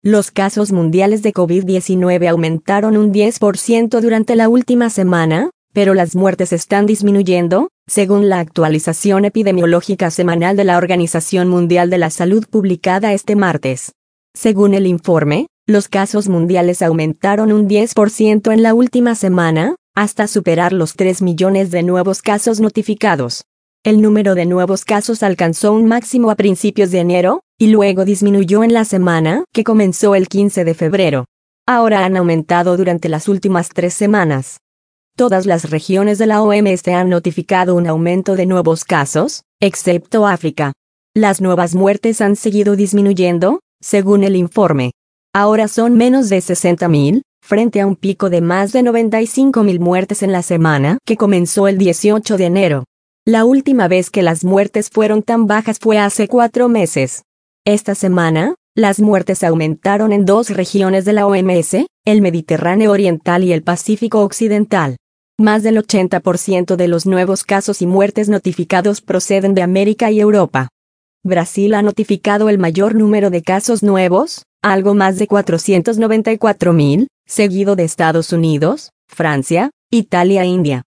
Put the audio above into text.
Los casos mundiales de COVID-19 aumentaron un 10% durante la última semana, pero las muertes están disminuyendo, según la actualización epidemiológica semanal de la Organización Mundial de la Salud publicada este martes. Según el informe, los casos mundiales aumentaron un 10% en la última semana, hasta superar los 3 millones de nuevos casos notificados. El número de nuevos casos alcanzó un máximo a principios de enero, y luego disminuyó en la semana que comenzó el 15 de febrero. Ahora han aumentado durante las últimas 3 semanas. Todas las regiones de la OMS han notificado un aumento de nuevos casos, excepto África. Las nuevas muertes han seguido disminuyendo, según el informe. Ahora son menos de 60.000, frente a un pico de más de 95.000 muertes en la semana que comenzó el 18 de enero. La última vez que las muertes fueron tan bajas fue hace 4 meses. Esta semana, las muertes aumentaron en 2 regiones de la OMS, el Mediterráneo Oriental y el Pacífico Occidental. Más del 80% de los nuevos casos y muertes notificados proceden de América y Europa. Brasil ha notificado el mayor número de casos nuevos, algo más de 494.000, seguido de Estados Unidos, Francia, Italia e India.